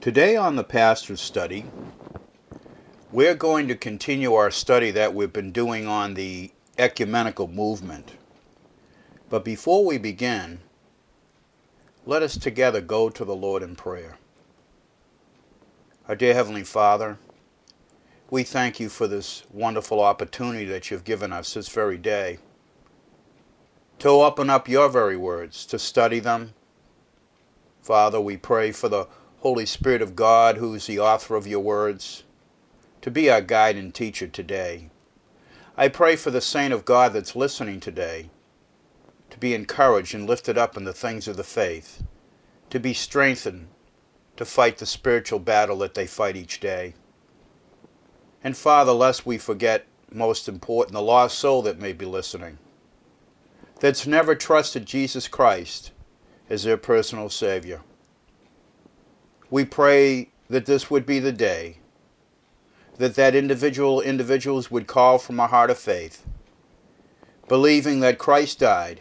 Today on the Pastor's Study, we're going to continue our study that we've been doing on the ecumenical movement. But before we begin, let us together go to the Lord in prayer. Our dear Heavenly Father, we thank you for this wonderful opportunity that you've given us this very day to open up your very words, to study them. Father, we pray for the Holy Spirit of God, who is the author of your words, to be our guide and teacher today. I pray for the saint of God that's listening today, to be encouraged and lifted up in the things of the faith, to be strengthened to fight the spiritual battle that they fight each day. And Father, lest we forget, most important, the lost soul that may be listening, that's never trusted Jesus Christ as their personal Savior. We pray that this would be the day that individuals would call from a heart of faith, believing that Christ died.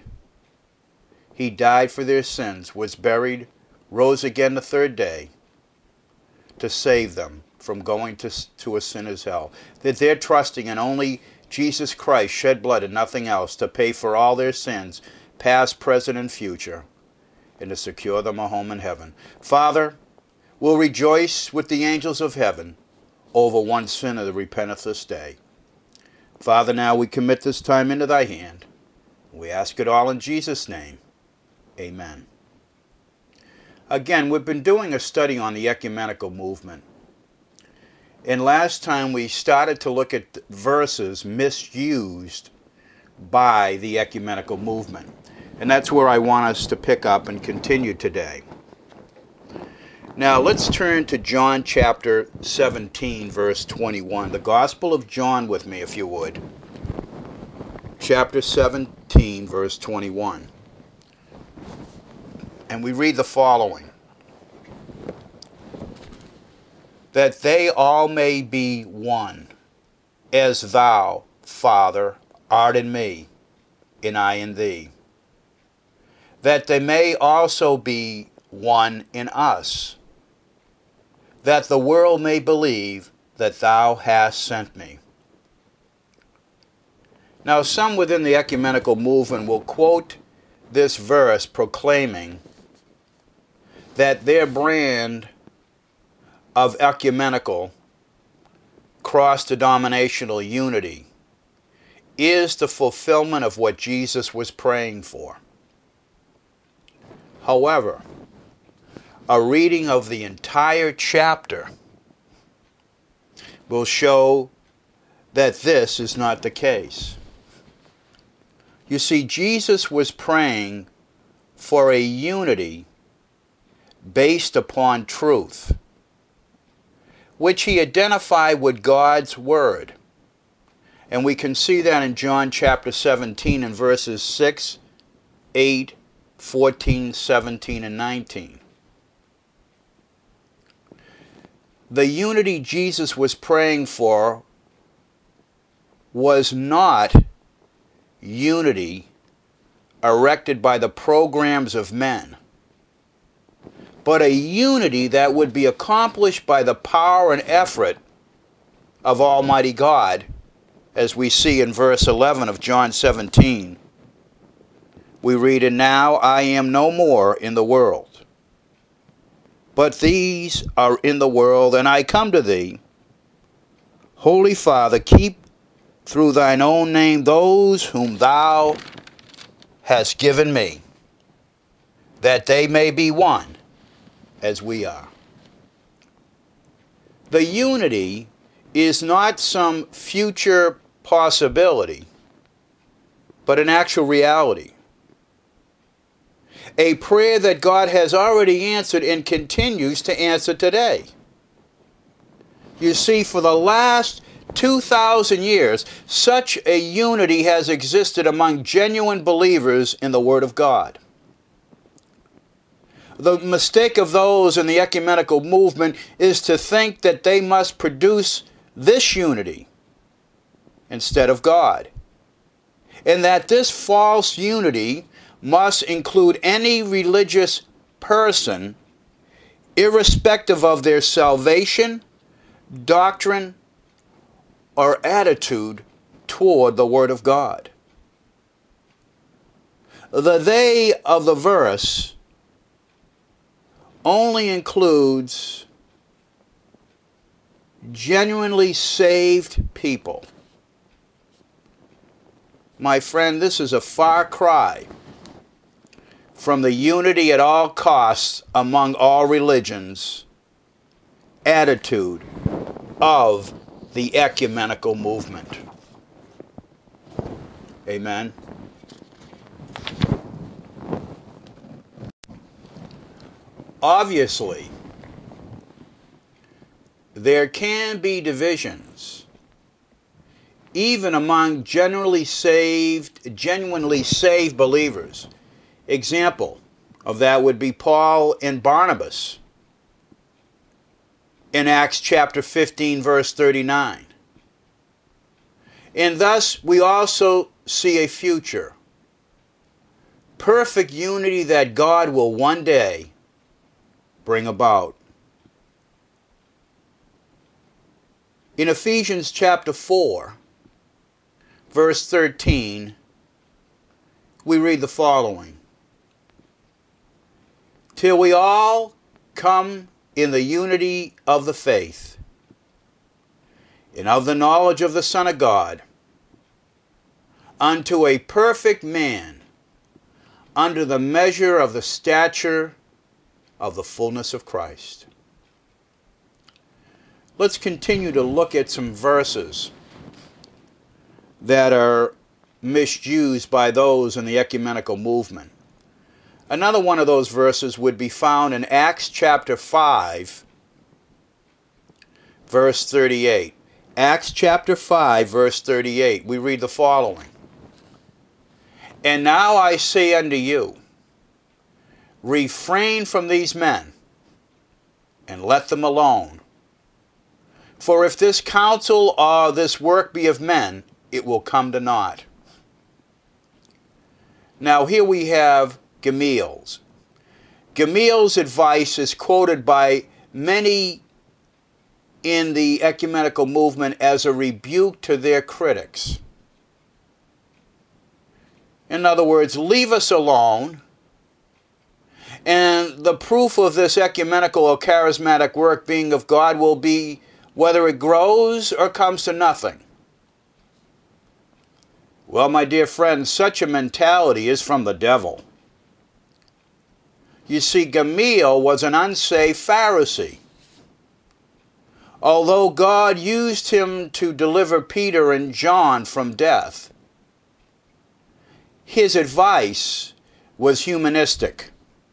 He died for their sins, was buried, rose again the third day to save them from going to a sinner's hell. That they're trusting in only Jesus Christ shed blood and nothing else to pay for all their sins, past, present, and future, and to secure them a home in heaven. Father, we'll rejoice with the angels of heaven over one sinner that repenteth this day. Father, now we commit this time into thy hand. We ask it all in Jesus' name. Amen. Again, we've been doing a study on the ecumenical movement. And last time we started to look at verses misused by the ecumenical movement. And that's where I want us to pick up and continue today. Now let's turn to John chapter 17, verse 21. The Gospel of John with me, if you would. Chapter 17, verse 21. And we read the following. That they all may be one, as thou, Father, art in me, and I in thee. That they may also be one in us, that the world may believe that thou hast sent me. Now, some within the ecumenical movement will quote this verse proclaiming that their brand of ecumenical, cross-denominational unity is the fulfillment of what Jesus was praying for. However, a reading of the entire chapter will show that this is not the case. You see, Jesus was praying for a unity based upon truth, which he identified with God's Word. And we can see that in John chapter 17 and verses 6, 8, 14, 17, and 19. The unity Jesus was praying for was not unity erected by the programs of men, but a unity that would be accomplished by the power and effort of Almighty God, as we see in verse 11 of John 17. We read, "And now I am no more in the world, but these are in the world, and I come to thee. Holy Father, keep through thine own name those whom thou hast given me, that they may be one as we are." The unity is not some future possibility, but an actual reality. A prayer that God has already answered and continues to answer today. You see, for the last 2,000 years, such a unity has existed among genuine believers in the Word of God. The mistake of those in the ecumenical movement is to think that they must produce this unity instead of God, and that this false unity must include any religious person irrespective of their salvation, doctrine, or attitude toward the Word of God. The they of the verse only includes genuinely saved people. My friend, this is a far cry from the unity at all costs among all religions attitude of the ecumenical movement. Amen. Obviously, there can be divisions even among genuinely saved believers. Example of that would be Paul and Barnabas in Acts chapter 15, verse 39. And thus we also see a future, perfect unity that God will one day bring about. In Ephesians chapter 4, verse 13, we read the following: till we all come in the unity of the faith and of the knowledge of the Son of God, unto a perfect man, under the measure of the stature of the fullness of Christ. Let's continue to look at some verses that are misused by those in the ecumenical movement. Another one of those verses would be found in Acts chapter 5, verse 38. Acts chapter 5, verse 38. We read the following: and now I say unto you, refrain from these men, and let them alone. For if this counsel or this work be of men, it will come to naught. Now here we have Gamaliel's. Gamaliel's advice is quoted by many in the ecumenical movement as a rebuke to their critics. In other words, leave us alone. And the proof of this ecumenical or charismatic work being of God will be whether it grows or comes to nothing. Well, my dear friends, such a mentality is from the devil. You see, Gamaliel was an unsaved Pharisee. Although God used him to deliver Peter and John from death, his advice was humanistic.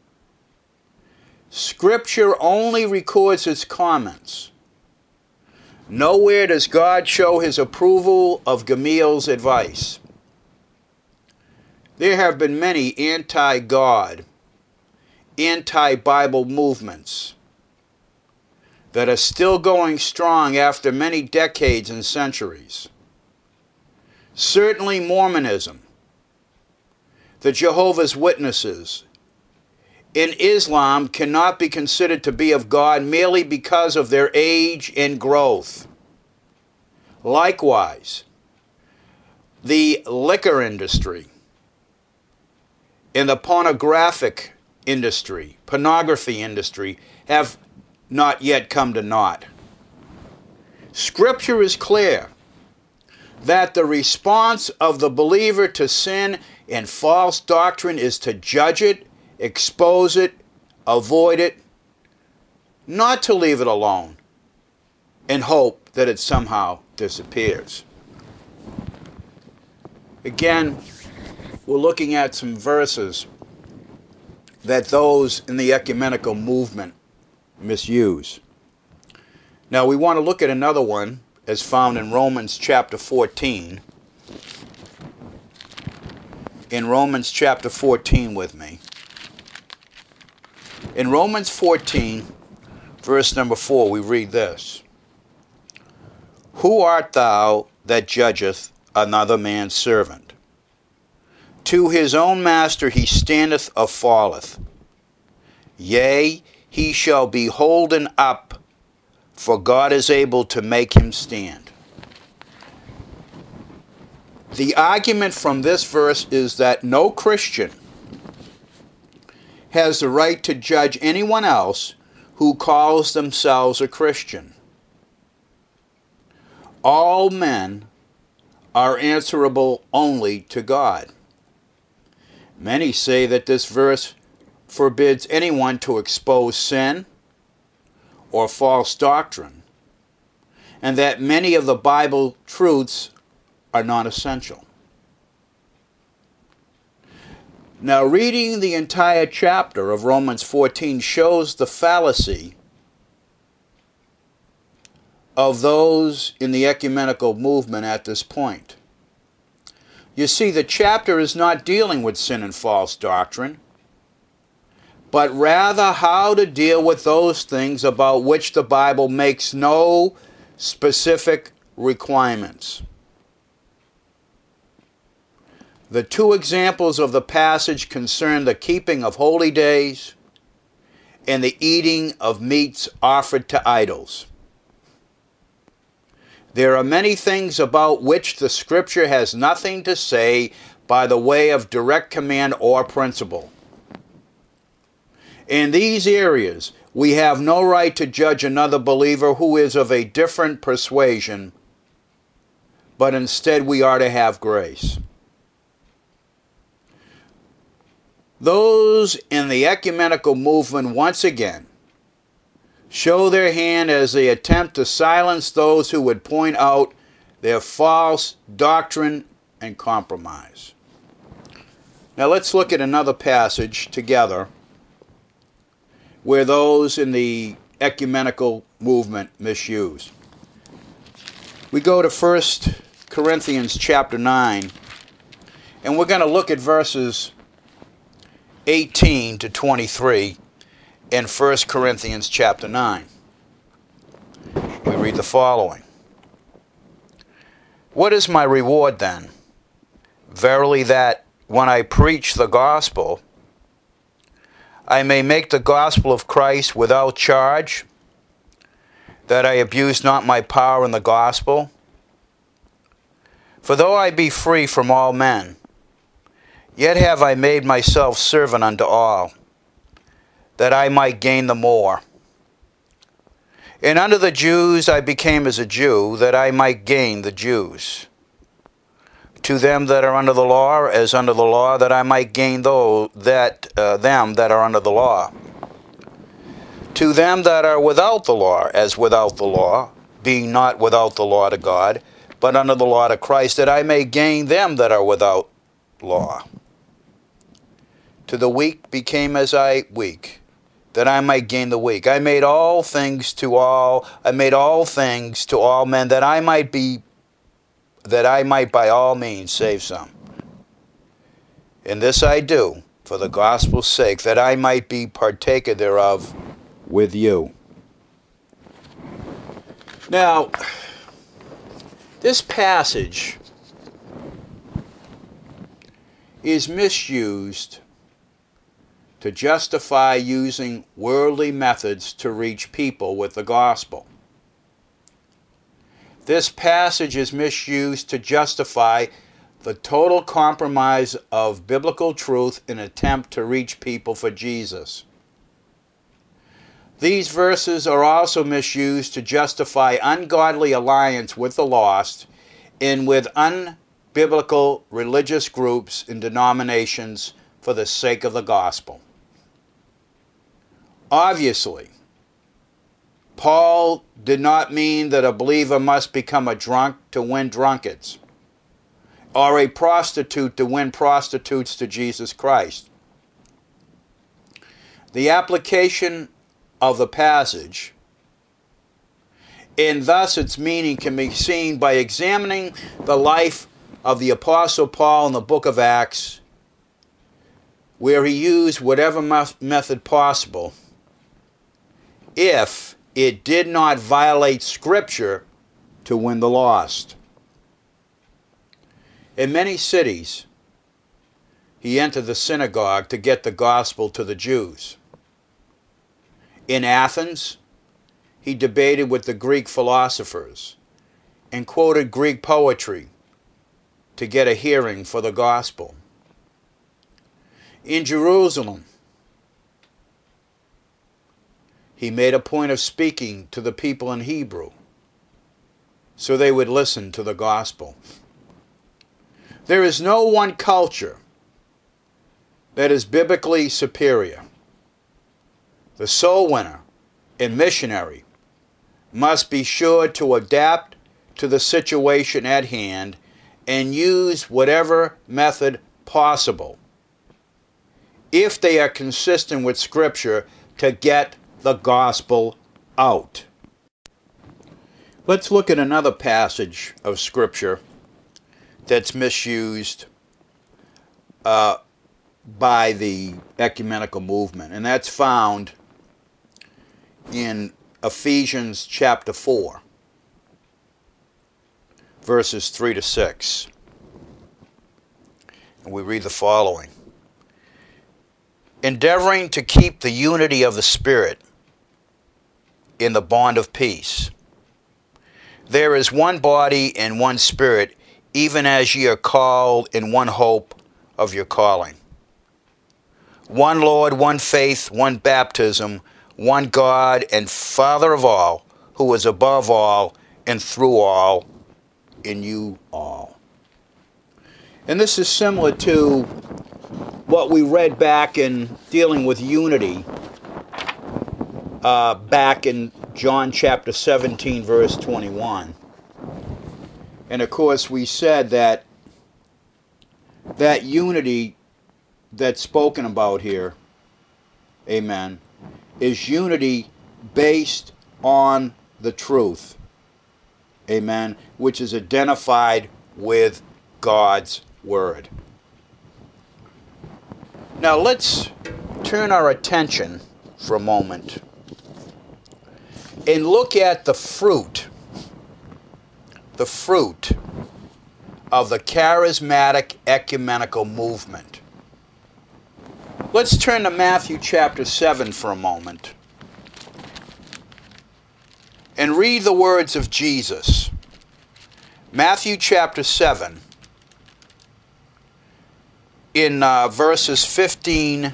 Scripture only records his comments. Nowhere does God show his approval of Gamaliel's advice. There have been many anti-God, anti-Bible movements that are still going strong after many decades and centuries. Certainly Mormonism, the Jehovah's Witnesses, in Islam cannot be considered to be of God merely because of their age and growth. Likewise, the liquor industry and the pornography industry have not yet come to naught. Scripture is clear that the response of the believer to sin and false doctrine is to judge it, expose it, avoid it, not to leave it alone and hope that it somehow disappears. Again, we're looking at some verses that those in the ecumenical movement misuse. Now we want to look at another one as found in Romans chapter 14. In Romans chapter 14 with me. In Romans 14, verse number 4, we read this: who art thou that judgeth another man's servant? To his own master he standeth or falleth. Yea, he shall be holden up, for God is able to make him stand. The argument from this verse is that no Christian has the right to judge anyone else who calls themselves a Christian. All men are answerable only to God. Many say that this verse forbids anyone to expose sin or false doctrine, and that many of the Bible truths are not essential. Now, reading the entire chapter of Romans 14 shows the fallacy of those in the ecumenical movement at this point. You see, the chapter is not dealing with sin and false doctrine, but rather how to deal with those things about which the Bible makes no specific requirements. The two examples of the passage concern the keeping of holy days and the eating of meats offered to idols. There are many things about which the Scripture has nothing to say by the way of direct command or principle. In these areas, we have no right to judge another believer who is of a different persuasion, but instead we are to have grace. Those in the ecumenical movement once again show their hand as they attempt to silence those who would point out their false doctrine and compromise. Now let's look at another passage together where those in the ecumenical movement misuse. We go to 1 Corinthians chapter 9, and we're going to look at verses 18 to 23 in 1 Corinthians chapter 9. We read the following. What is my reward then? Verily that when I preach the gospel, I may make the gospel of Christ without charge, that I abuse not my power in the gospel. For though I be free from all men, yet have I made myself servant unto all, that I might gain the more. And unto the Jews I became as a Jew, that I might gain the Jews. To them that are under the law, as under the law, that I might gain them that are under the law. To them that are without the law, as without the law, being not without the law to God, but under the law to Christ, that I may gain them that are without law. To the weak became as I weak, that I might gain the weak. I made all things to all men, that I might by all means save some. And this I do for the gospel's sake, that I might be partaker thereof with you. Now, this passage is misused to justify using worldly methods to reach people with the gospel. This passage is misused to justify the total compromise of biblical truth in an attempt to reach people for Jesus. These verses are also misused to justify ungodly alliance with the lost and with unbiblical religious groups and denominations for the sake of the gospel. Obviously, Paul did not mean that a believer must become a drunk to win drunkards, or a prostitute to win prostitutes to Jesus Christ. The application of the passage, and thus its meaning, can be seen by examining the life of the Apostle Paul in the book of Acts, where he used whatever method possible, if it did not violate Scripture, to win the lost. In many cities, he entered the synagogue to get the gospel to the Jews. In Athens, he debated with the Greek philosophers and quoted Greek poetry to get a hearing for the gospel. In Jerusalem, he made a point of speaking to the people in Hebrew so they would listen to the gospel. There is no one culture that is biblically superior. The soul winner and missionary must be sure to adapt to the situation at hand and use whatever method possible, if they are consistent with Scripture, to get the gospel out. Let's look at another passage of Scripture that's misused by the ecumenical movement, and that's found in Ephesians chapter 4, verses 3 to 6. And we read the following: endeavoring to keep the unity of the Spirit in the bond of peace. There is one body and one Spirit, even as ye are called in one hope of your calling. One Lord, one faith, one baptism, one God and Father of all, who is above all and through all, in you all. And this is similar to what we read back in dealing with unity, back in John chapter 17, verse 21. And of course we said that unity that's spoken about here, amen, is unity based on the truth, amen, which is identified with God's Word. Now let's turn our attention for a moment and look at the fruit of the charismatic ecumenical movement. Let's turn to Matthew chapter 7 for a moment and read the words of Jesus. Matthew chapter 7, in verses 15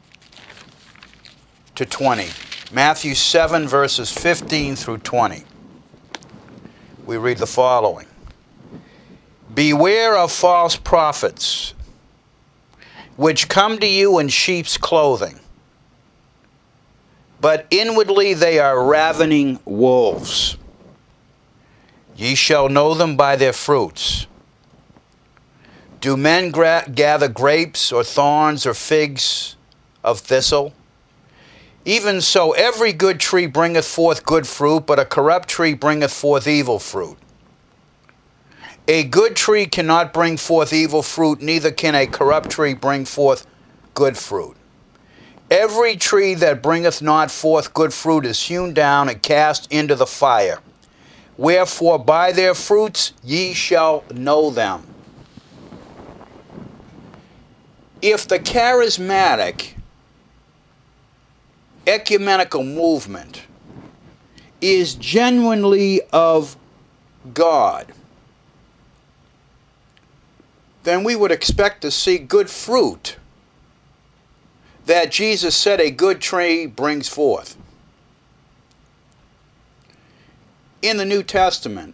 to 20. Matthew 7, verses 15 through 20. We read the following: beware of false prophets, which come to you in sheep's clothing, but inwardly they are ravening wolves. Ye shall know them by their fruits. Do men gather grapes or thorns or figs of thistle? Even so, every good tree bringeth forth good fruit, but a corrupt tree bringeth forth evil fruit. A good tree cannot bring forth evil fruit, neither can a corrupt tree bring forth good fruit. Every tree that bringeth not forth good fruit is hewn down and cast into the fire. Wherefore by their fruits ye shall know them. If the charismatic ecumenical movement is genuinely of God, then we would expect to see good fruit that Jesus said a good tree brings forth. In the New Testament,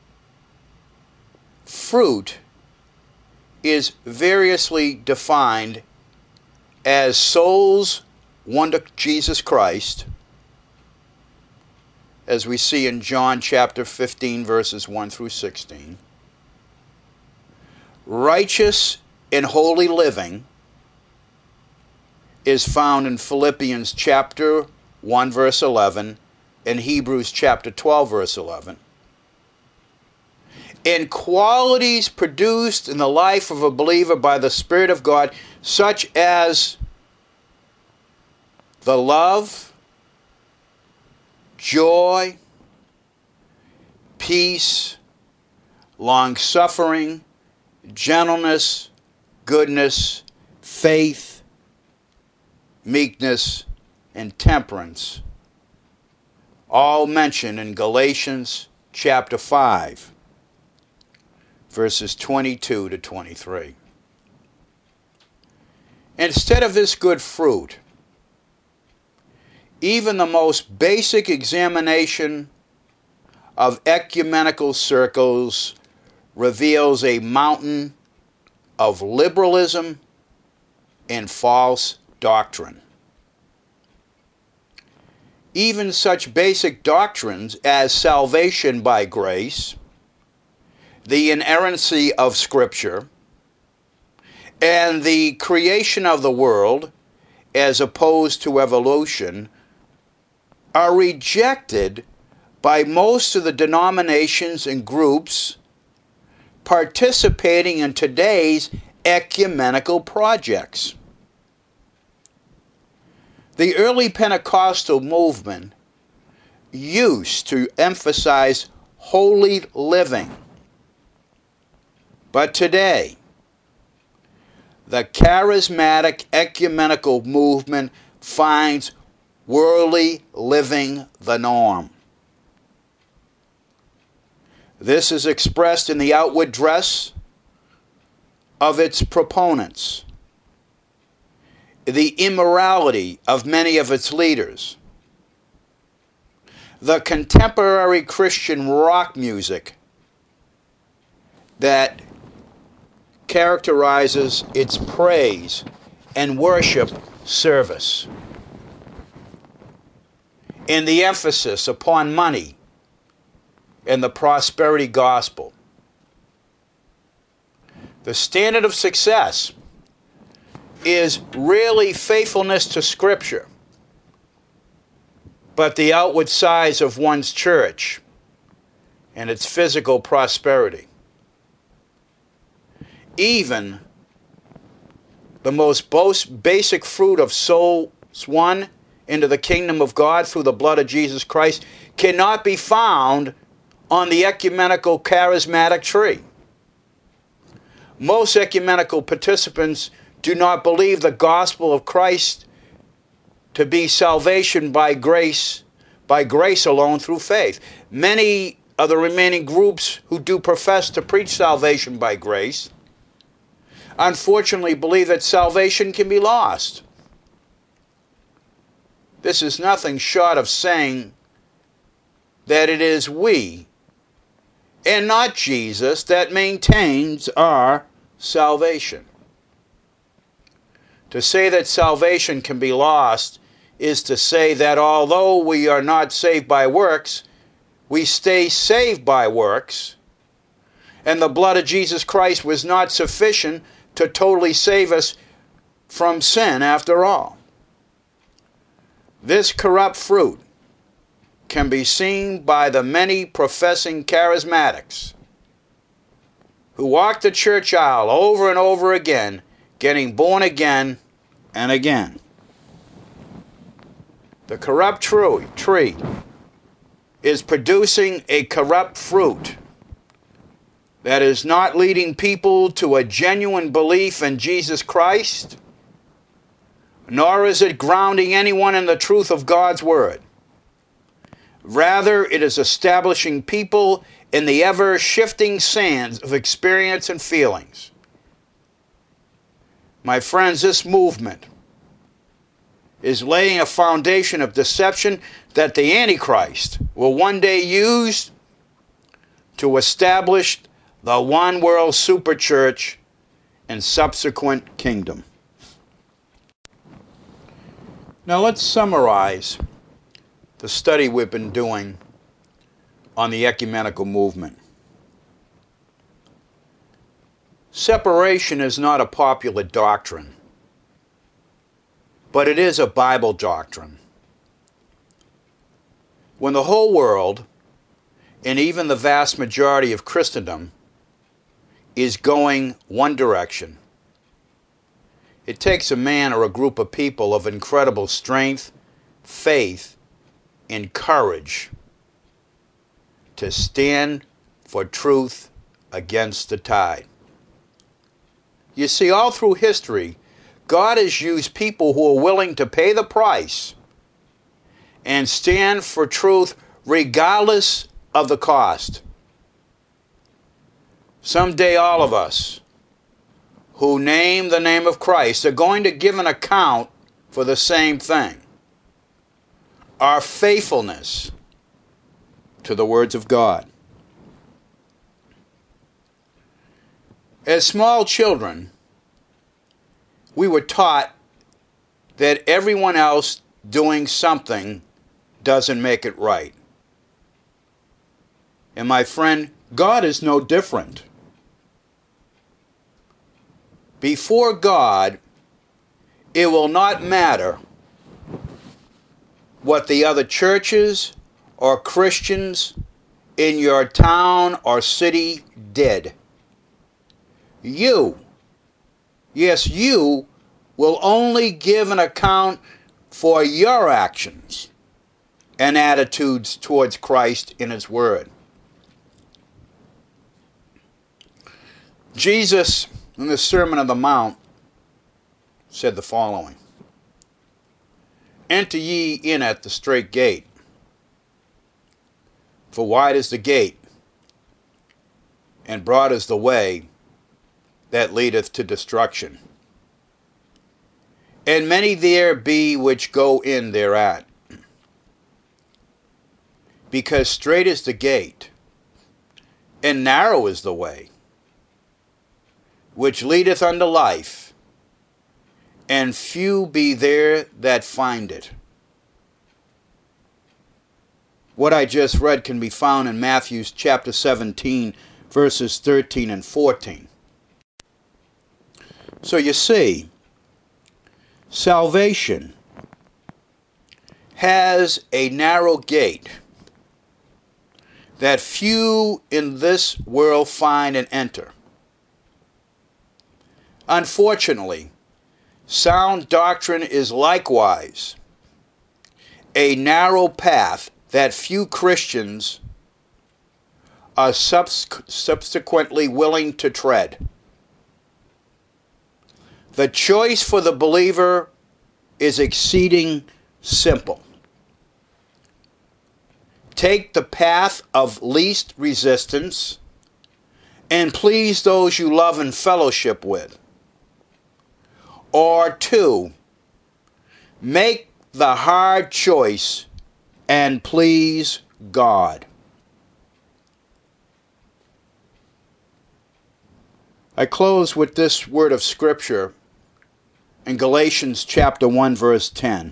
fruit is variously defined as souls won to Jesus Christ, as we see in John chapter 15, verses 1 through 16. Righteous and holy living is found in Philippians chapter 1, verse 11, and Hebrews chapter 12, verse 11. And qualities produced in the life of a believer by the Spirit of God, such as the love, joy, peace, long-suffering, gentleness, goodness, faith, meekness, and temperance, all mentioned in Galatians chapter 5, verses 22 to 23. Instead of this good fruit, even the most basic examination of ecumenical circles reveals a mountain of liberalism and false doctrine. Even such basic doctrines as salvation by grace, the inerrancy of Scripture, and the creation of the world as opposed to evolution are rejected by most of the denominations and groups participating in today's ecumenical projects. The early Pentecostal movement used to emphasize holy living, but today, the charismatic ecumenical movement finds worldly living the norm. This is expressed in the outward dress of its proponents, the immorality of many of its leaders, the contemporary Christian rock music that characterizes its praise and worship service, and the emphasis upon money and the prosperity gospel. The standard of success is really faithfulness to Scripture, but the outward size of one's church and its physical prosperity. Even the most basic fruit of souls won into the kingdom of God through the blood of Jesus Christ cannot be found on the ecumenical charismatic tree. Most ecumenical participants do not believe the gospel of Christ to be salvation by grace alone through faith. Many of the remaining groups who do profess to preach salvation by grace unfortunately believe that salvation can be lost. This is nothing short of saying that it is we and not Jesus that maintains our salvation. To say that salvation can be lost is to say that although we are not saved by works, we stay saved by works, and the blood of Jesus Christ was not sufficient to totally save us from sin after all. This corrupt fruit can be seen by the many professing charismatics who walk the church aisle over and over again, getting born again and again. The corrupt tree is producing a corrupt fruit that is not leading people to a genuine belief in Jesus Christ, nor is it grounding anyone in the truth of God's Word. Rather, it is establishing people in the ever-shifting sands of experience and feelings. My friends, this movement is laying a foundation of deception that the Antichrist will one day use to establish the one world superchurch and subsequent kingdom. Now let's summarize the study we've been doing on the ecumenical movement. Separation is not a popular doctrine, but it is a Bible doctrine. When the whole world, and even the vast majority of Christendom, is going one direction, it takes a man or a group of people of incredible strength, faith, and courage to stand for truth against the tide. You see, all through history, God has used people who are willing to pay the price and stand for truth regardless of the cost. Someday all of us who name the name of Christ are going to give an account for the same thing: our faithfulness to the words of God. As small children, we were taught that everyone else doing something doesn't make it right. And my friend, God is no different. Before God, it will not matter what the other churches or Christians in your town or city did. You, yes, you will only give an account for your actions and attitudes towards Christ in His Word. Jesus, in the Sermon on the Mount, said the following: "Enter ye in at the strait gate, for wide is the gate, and broad is the way that leadeth to destruction, and many there be which go in thereat. Because strait is the gate, and narrow is the way, which leadeth unto life, and few be there that find it." What I just read can be found in Matthew chapter 17, verses 13 and 14. So you see, salvation has a narrow gate that few in this world find and enter. Unfortunately, sound doctrine is likewise a narrow path that few Christians are subsequently willing to tread. The choice for the believer is exceeding simple. Take the path of least resistance and please those you love and fellowship with. Or 2, make the hard choice and please God. I close with this word of Scripture in Galatians chapter 1, verse 10.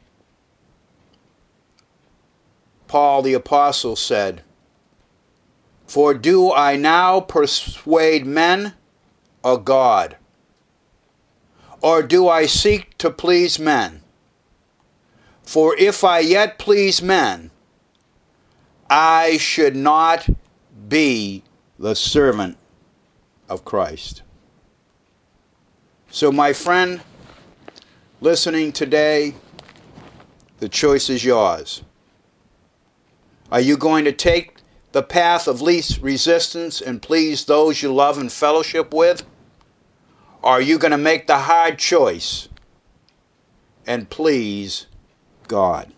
Paul the Apostle said, "For do I now persuade men or God? Or do I seek to please men? For if I yet please men, I should not be the servant of Christ." So my friend, listening today, the choice is yours. Are you going to take the path of least resistance and please those you love and fellowship with? Or are you going to make the hard choice and please God?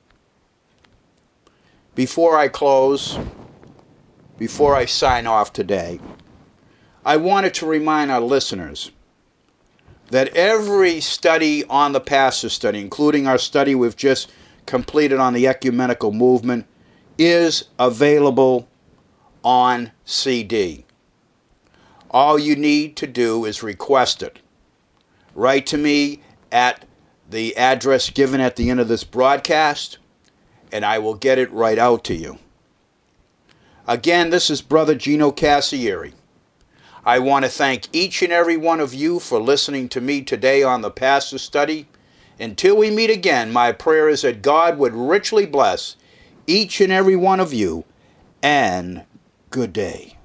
Before I close, before I sign off today, I wanted to remind our listeners that every study on the Pastor Study, including our study we've just completed on the ecumenical movement, is available on CD. All you need to do is request it. Write to me at the address given at the end of this broadcast, and I will get it right out to you. Again, this is Brother Gino Cassieri. I want to thank each and every one of you for listening to me today on the Pastor Study. Until we meet again, my prayer is that God would richly bless each and every one of you, and good day.